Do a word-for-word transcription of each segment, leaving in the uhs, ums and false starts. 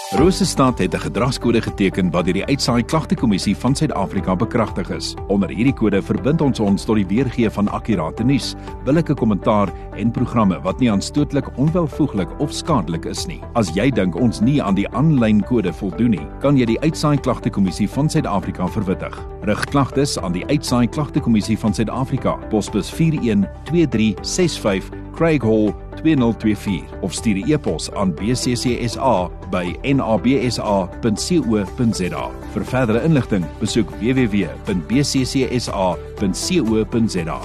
Rosestad het 'n gedragskode geteken wat deur die Uitsaai Klagtekommissie van Suid-Afrika bekragtig is. Onder hierdie kode verbind ons ons tot die weergee van akkurate nuus, billike kommentaar en programme wat nie aanstootlik, onwelvoeglik of skadelik is nie. As jy dink ons nie aan die aanlyn kode voldoen nie, kan jy die Uitsaai Klagtekommissie van Suid-Afrika verwittig. Rig klagtes aan die Uitsaai Klagtekommissie van Suid-Afrika, posbus vier een twee drie ses vyf, Craig Hall twee nul twee vier, of stuur 'n e-pos aan b c c s a by n a b s a punt co punt z a. Vir verdere inligting, besoek w w w punt b c c s a punt co punt z a.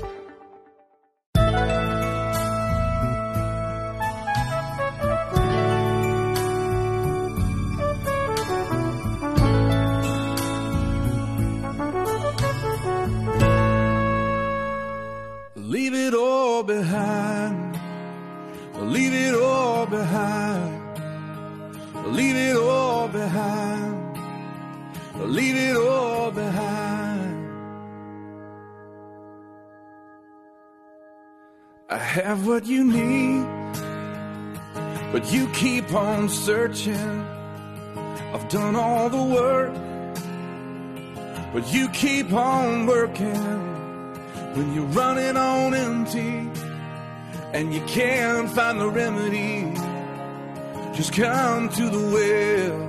Leave it all behind. Leave it all behind. Leave it all behind. Leave it all behind. I have what you need, but you keep on searching. I've done all the work, but you keep on working. When you're running on empty and you can't find the remedy, just come to the well.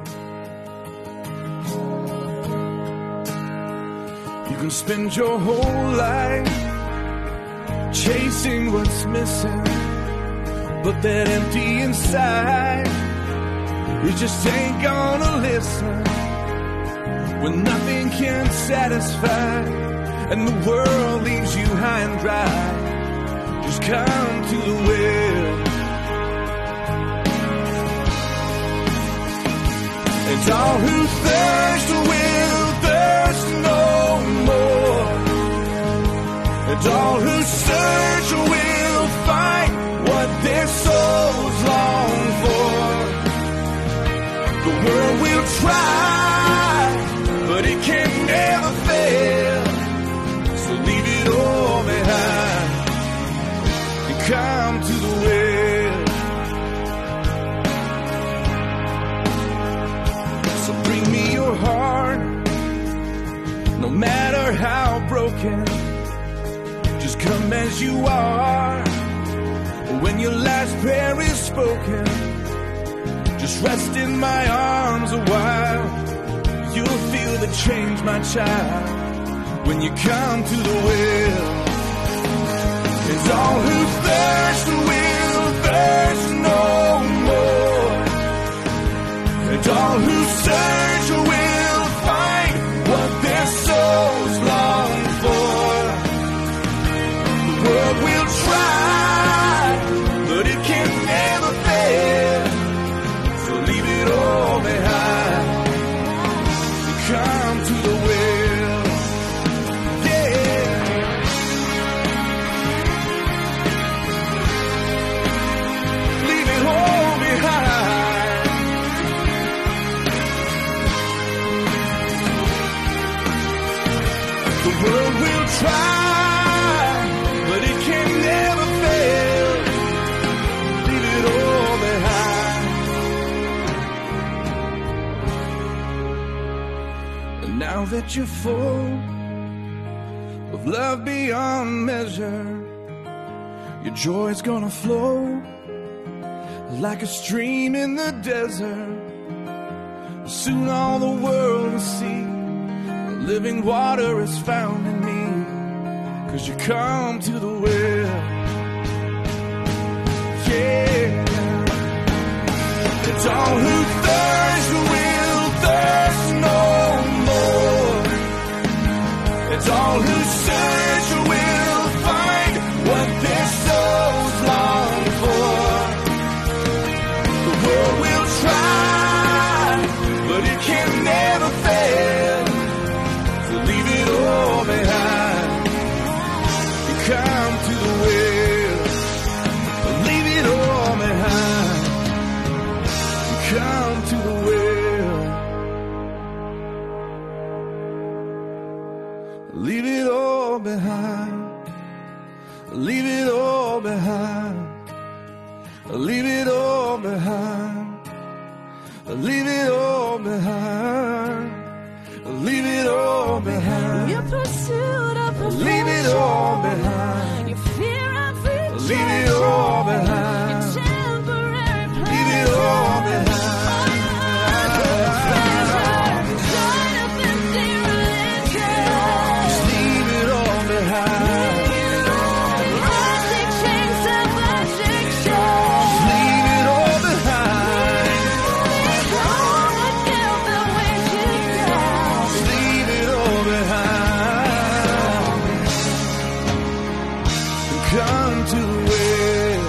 You can spend your whole life chasing what's missing, but that empty inside, it just ain't gonna listen. When nothing can satisfy and the world leaves you high and dry, just come to the well. And all who thirst will thirst no more, and all who search will find what their souls long for. The world will try, but it can never fail. So leave it all behind and come to the well. So bring me your heart, no matter how broken. Just come as you are. When your last prayer is spoken, just rest in my arms a while. You'll feel the change, my child, when you come to the well. Cause all who thirst will thirst no more, and all who search will find what their souls long for. The world will try, but it can never fail. So leave it all behind and come to the well. The world will try, but it can never fail. Leave it all behind. And now that you're full of love beyond measure, your joy's gonna flow like a stream in the desert. Soon all the world will see living water is found in me, cause you come to the well. Yeah. It's all who thirst will thirst no more. It's all who search will find what their souls long for. The world will try, but it can never fail. Leave it all behind and come to the well. Leave it all behind and come to the well. Leave it all behind. Leave it all behind. Leave it all behind. leave it all behind. Leave it all behind. Your pursuit of perfection. Leave it all behind. Your fear of rejection. Leave it all behind. Your temporary pleasure. Leave it all behind. Join up empty religion. Just leave it all behind. Plastic chains of addiction. Leave it all behind. All the guilt that weighs you down. Just leave it all behind. Come to the well.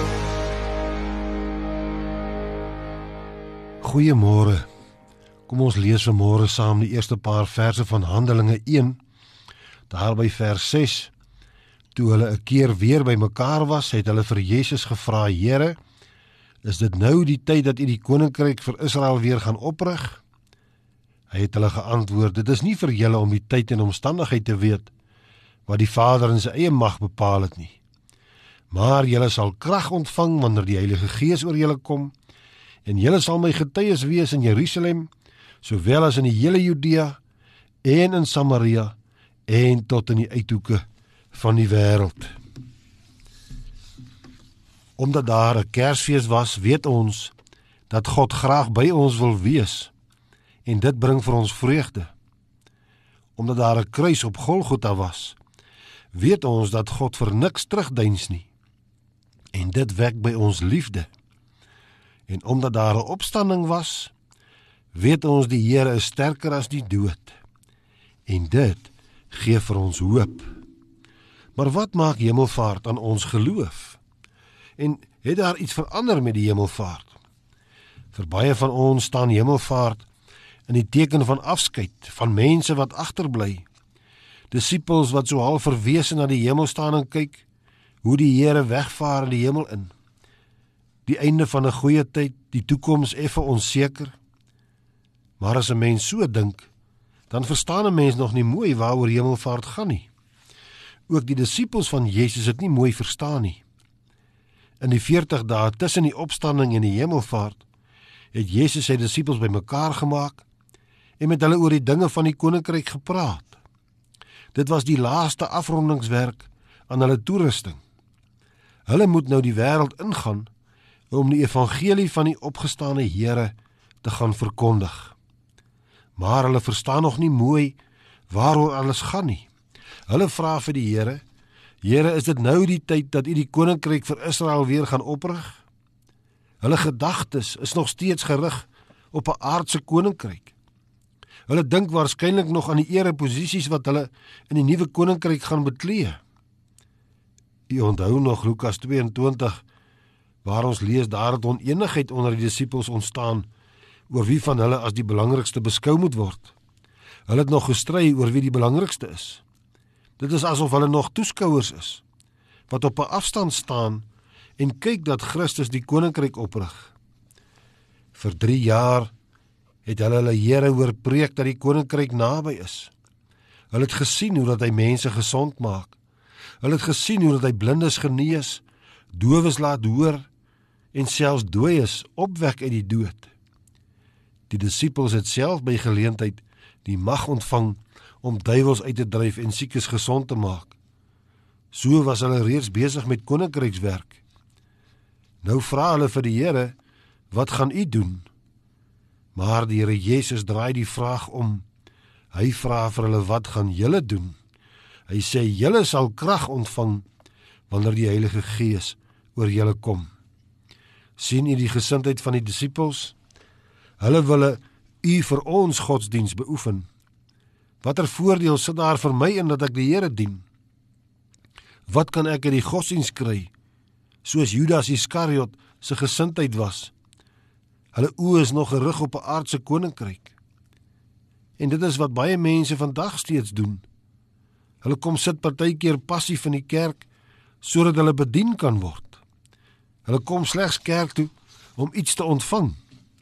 Goeiemôre. Kom ons lees vanmôre saam die eerste paar verse van Handelinge een. Daar by vers ses. Toe hulle 'n keer weer by mekaar was, het hulle vir Jesus gevra: Here, is dit nou die tyd dat U die koninkryk vir Israel weer gaan oprig? Hy het hulle geantwoord: Dit is nie vir julle om die tyd en omstandigheid te weet wat die Vader in sy eie mag bepaal het nie. Maar julle sal krag ontvang wanneer die Heilige Gees oor julle kom, en julle sal my getuies wees in Jerusalem, sowel as in die hele Judea en in Samaria en tot in die uithoeke van die wêreld. Omdat daar 'n Kersfees was, weet ons dat God graag by ons wil wees, en dit bring vir ons vreugde. Omdat daar 'n kruis op Golgotha was, weet ons dat God vir niks terugdeins nie, en dit wek by ons liefde. En omdat daar 'n opstanding was, weet ons die Here is sterker as die dood, en dit gee vir ons hoop. Maar wat maak hemelvaart aan ons geloof? En het daar iets verander met die hemelvaart? Vir baie van ons staan hemelvaart in die teken van afskeid, van mense wat agterbly, disippels wat so half verwese na die hemel staan en kyk hoe die Here wegvaar in die hemel in. Die einde van 'n goeie tyd, die toekoms effe onseker. Maar as 'n mens so dink, dan verstaan 'n mens nog nie mooi waaroor hemelvaart gaan nie. Ook die disippels van Jesus het nie mooi verstaan nie. In die veertig dae tussen die opstanding en die hemelvaart, het Jesus sy disippels bymekaar gemaak en met hulle oor die dinge van die koninkryk gepraat. Dit was die laaste afrondingswerk aan hulle toerusting. Hulle moet nou die wêreld ingaan om die evangelie van die opgestane Here te gaan verkondig. Maar hulle verstaan nog nie mooi waaroor alles gaan nie. Hulle vra vir die Here: Here, is dit nou die tyd dat U die koninkryk vir Israel weer gaan oprig? Hulle gedagtes is nog steeds gerig op 'n aardse koninkryk. Hulle dink waarskynlik nog aan die ereposisies wat hulle in die nuwe koninkryk gaan beklee. U onthou nog Lukas twee en twintig, waar ons lees daar het onenigheid onder die disippels ontstaan oor wie van hulle as die belangrikste beskou moet word. Hulle het nog gestry oor wie die belangrikste is. Dit is asof hulle nog toeskouers is, wat op 'n afstand staan en kyk dat Christus die koninkryk oprig. Vir drie jaar het hulle hulle Here hoor preek dat die koninkryk naby is. Hulle het gesien hoe dat hy mense gesond maak. Hulle het gesien hoe dat hy blindes genees, dowes laat hoor en selfs dooies opwek uit die dood. Die disippels het self by geleentheid die mag ontvang om duiwels uit te dryf en siekes gesond te maak. So was hulle reeds besig met koninkrykswerk. Nou vra hulle vir die Here: Wat gaan U doen? Maar die Here Jesus draai die vraag om. Hy vra vir hulle: Wat gaan julle doen? Hy sê: Julle sal krag ontvang wanneer die Heilige Gees oor julle kom. Sien U die gesindheid van die disippels? Hulle wil U vir ons godsdiens beoefen. Watter voordeel sit daar vir my in dat ek die Here dien? Wat kan ek uit die godsdiens kry? Soos Judas Iskariot se gesindheid was. Hulle oë is nog gerig op 'n aardse koninkryk. En dit is wat baie mense vandag steeds doen. Hulle kom sit partykeer passief in die kerk sodat hulle bedien kan word. Hulle kom slegs kerk toe om iets te ontvang.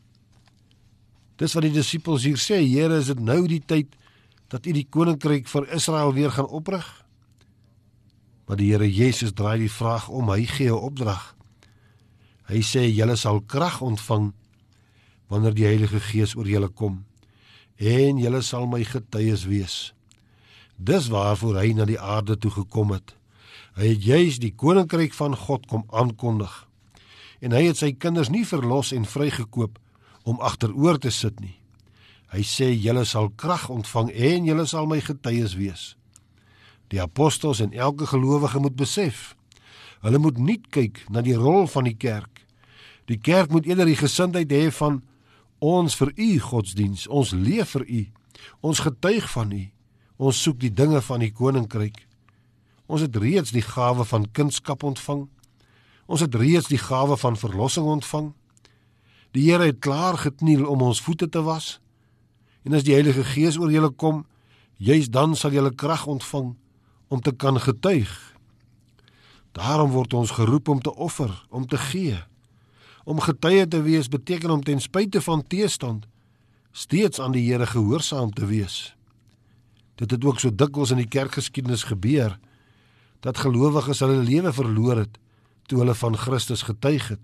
Dis wat die disippels hier sê: Here, is dit nou die tyd dat U die koninkryk vir Israel weer gaan oprig? Maar die Here Jesus draai die vraag om. Hy gee 'n opdrag. Hy sê: Julle sal krag ontvang wanneer die Heilige Gees oor julle kom, en julle sal my getuies wees. Dis waarvoor hy na die aarde toe gekom het. Hy het juis die koninkryk van God kom aankondig, en hy het sy kinders nie verlos en vrygekoop om agteroor te sit nie. Hy sê, julle sal krag ontvang en julle sal my getuies wees. Die apostels en elke gelowige moet besef, hulle moet nie kyk na die rol van die kerk. Die kerk moet eerder die gesindheid hê van, ons vir u godsdiens, ons leef vir u, ons getuig van u, ons soek die dinge van die koninkryk. Ons het reeds die gawe van kindskap ontvang, ons het reeds die gawe van verlossing ontvang. Die Here het klaar gekniel om ons voete te was, en as die Heilige Gees oor julle kom, juis dan sal julle krag ontvang om te kan getuig. Daarom word ons geroep om te offer, om te gee. Om getuie te wees beteken om ten spyte van teestand steeds aan die Here gehoorsaam te wees. Dit het ook so dikwels in die kerkgeskiedenis gebeur, dat gelowiges hulle lewe verloor het, toe hulle van Christus getuig het.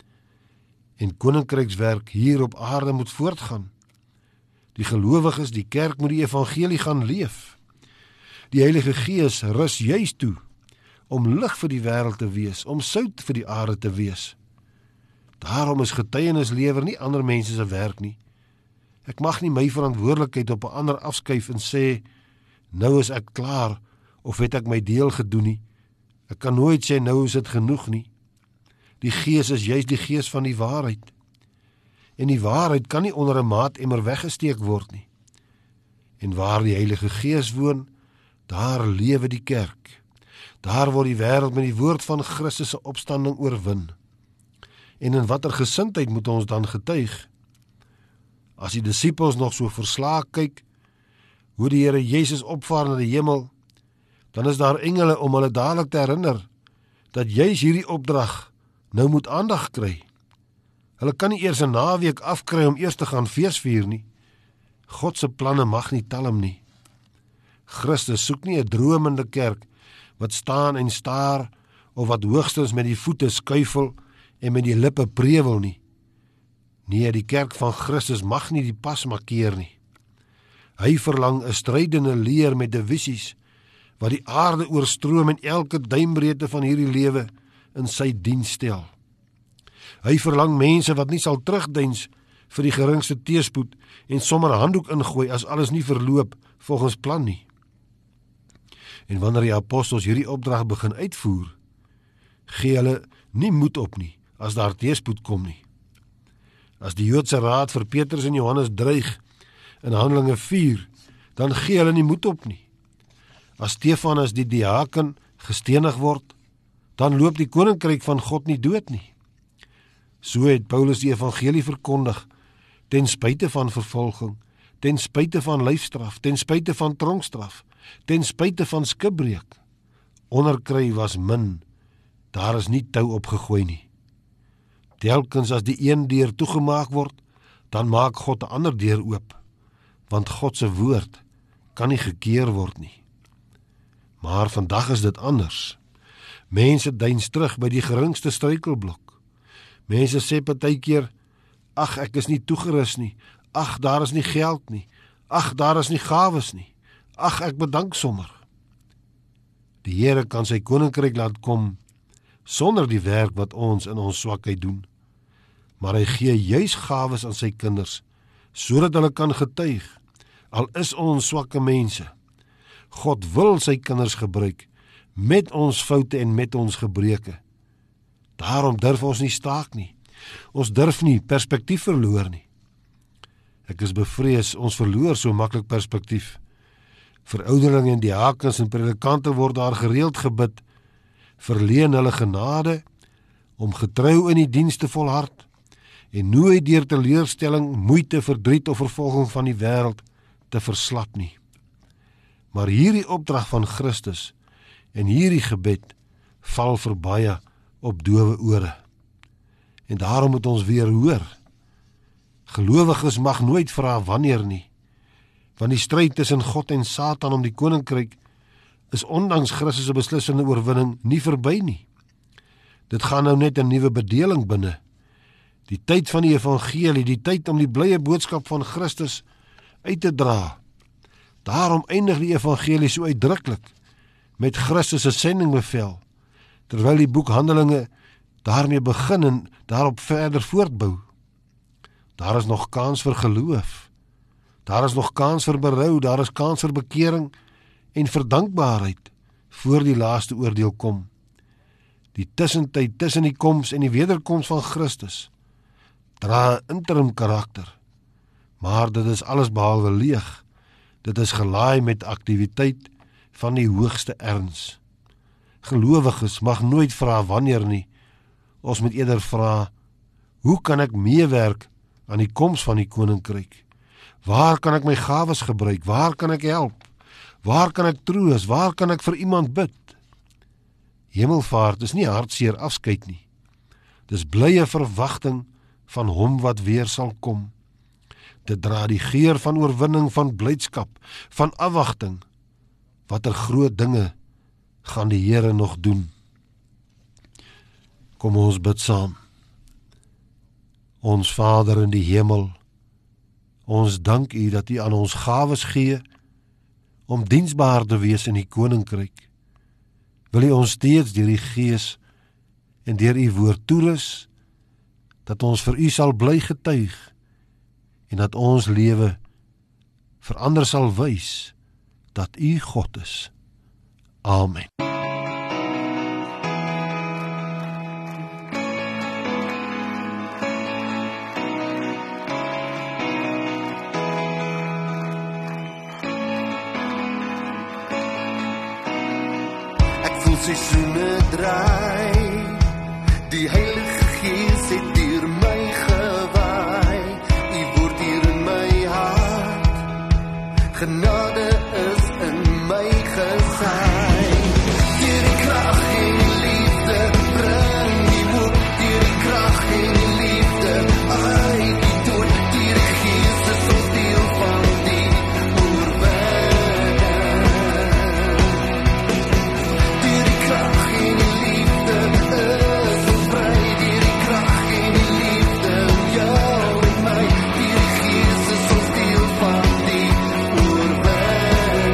En koninkrykswerk hier op aarde moet voortgaan. Die gelowiges, die kerk moet die evangelie gaan leef. Die Heilige Gees rus juis toe, om lig vir die wêreld te wees, om sout vir die aarde te wees. Daarom is getuienislewer nie ander mense se werk nie. Ek mag nie my verantwoordelikheid op 'n ander afskuif en sê, nou is ek klaar, of het ek my deel gedoen nie. Ek kan nooit sê, nou is dit genoeg nie. Die Gees is juist die Gees van die waarheid. En die waarheid kan nie onder 'n maatemmer weggesteek word nie. En waar die Heilige Gees woon, daar lewe die kerk. Daar word die wêreld met die woord van Christus se opstanding oorwin. En in watter gesindheid moet ons dan getuig? As die disippels nog so verslae kyk, hoe die Here Jesus opvaar na die hemel, dan is daar engele om hulle dadelik te herinner, dat juis hierdie opdrag nou moet aandag kry. Hulle kan nie eers 'n naweek afkry om eers te gaan feesvier nie. God se planne mag nie talm nie. Christus soek nie 'n dromende kerk, wat staan en staar, of wat hoogstens met die voete skuifel, en met die lippe prewel nie. Nee, die kerk van Christus mag nie die pas markeer nie. Hy verlang 'n strydende leer met divisies, wat die aarde oorstroom en elke duimbreedte van hierdie lewe in sy diens stel. Hy verlang mense wat nie sal terugdeins vir die geringste teëspoed en sommer 'n handdoek ingooi as alles nie verloop volgens plan nie. En wanneer die apostels hierdie opdrag begin uitvoer, gee hulle nie moed op nie as daar teëspoed kom nie. As die Joodse raad vir Petrus en Johannes dreig in Handelinge vier, dan gee hulle nie moed op nie. As Stefanus die diaken gestenig word, dan loop die koninkryk van God nie dood nie. So het Paulus die evangelie verkondig, ten spyte van vervolging, ten spyte van lyfstraf, ten spyte van tronkstraf, ten spyte van skipbreek. Onderkry was min, daar is nie tou opgegooi nie. Telkens as die een deur toegemaak word, dan maak God 'n ander deur oop, want God se woord kan nie gekeer word nie. Maar vandag is dit anders. Mense deins terug by die geringste struikelblok. Mense sê partykeer, ag, ek is nie toegerus nie, ag, daar is nie geld nie, ag, daar is nie gawes nie, ag, ek bedank sommer. Die Here kan sy koninkryk laat kom sonder die werk wat ons in ons swakheid doen, maar hy gee juis gawes aan sy kinders, sodat hulle kan getuig, al is ons swakke mense. God wil sy kinders gebruik, met ons foute en met ons gebreke. Daarom durf ons nie staak nie. Ons durf nie perspektief verloor nie. Ek is bevrees, ons verloor so maklik perspektief. Vir ouderlinge en diakens en predikante word daar gereeld gebid, verleen hulle genade, om getrou in die diens te volhard, en nooit deur teleurstelling, moeite, verdriet of vervolging van die wêreld te verslap nie. Maar hierdie opdrag van Christus en hierdie gebed val vir baie op dowe ore. En daarom moet ons weer hoor. Gelowiges mag nooit vra wanneer nie, want die stryd tussen God en Satan om die koninkryk is ondanks Christus se beslissende oorwinning nie verby nie. Dit gaan nou net 'n nuwe bedeling binne. Die tyd van die evangelie, die tyd om die blye boodskap van Christus uit te dra. Daarom eindig die evangelie so uitdruklik met Christus se sendingbevel, terwyl die boek Handelinge daarmee begin en daarop verder voortbou. Daar is nog kans vir geloof. Daar is nog kans vir berou, daar is kans vir bekering en vir dankbaarheid voor die laaste oordeel kom. Die tussentyd tussen die koms en die wederkoms van Christus dra 'n interim karakter, maar dit is alles behalwe leeg. Dit is gelaai met aktiwiteit van die hoogste erns. Gelowiges mag nooit vra wanneer nie. Ons moet eerder vra, hoe kan ek meewerk aan die koms van die koninkryk? Waar kan ek my gawes gebruik? Waar kan ek help? Waar kan ek troos? Waar kan ek vir iemand bid? Hemelvaart is nie hartseer afskeid nie. Dis blye verwagting van hom wat weer sal kom. Dit dra die geur van oorwinning, van blydskap, van afwagting. Watter groot dinge gaan die Here nog doen? Kom ons bid saam. Ons Vader in die hemel, ons dank U dat U aan ons gawes gee om diensbaar te wees in die koninkryk. Wil U ons steeds deur die Gees en deur U woord toerus, dat ons vir U sal bly getuig en dat ons lewe verander sal wys dat U God is. Amen. Seisoene draai, die Heilige Gees het deur my gewaai. U woord hier in my hart, genade is in my gesaai. Deur die krag en die liefde bring die hoop, deur die krag en die liefde uit die dood, deur die Gees is ons deel van die oorwinning. Deur die krag en die liefde is ons vry, deur die krag en die liefde jou en my, deur die Gees is ons deel van die oorwinning.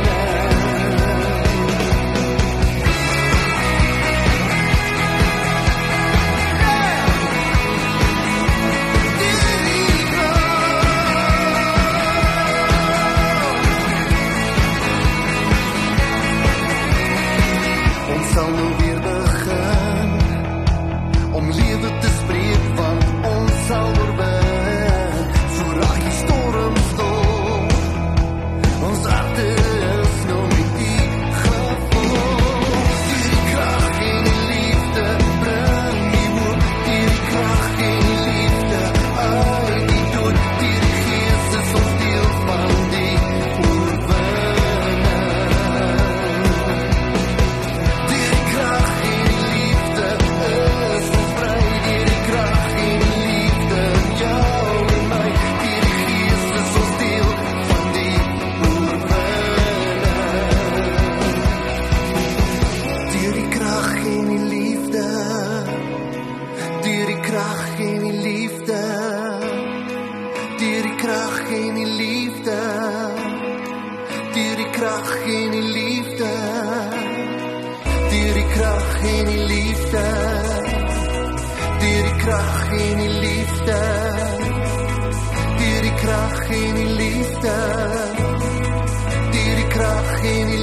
Ons sal nou weer begin om lewe te spreek, want ons sal oorwin. So raak die storm stil, ons harte is nou met U gevul. Deur die krag en die liefde bring die hoop, deur die krag en die liefde uit die dood, deur die Gees is ons deel van die oorwinning. Deur die krag en die liefde is ons vry, deur die krag en die liefde jou en my, deur die Gees is ons deel van die oorwinning. Deur die krag en die liefde, deur die krag en die liefde, deur die krag en die liefde, deur die krag en die liefde, deur die krag en die liefde, deur die krag en die liefde, deur die krag en die liefde, deur die krag en die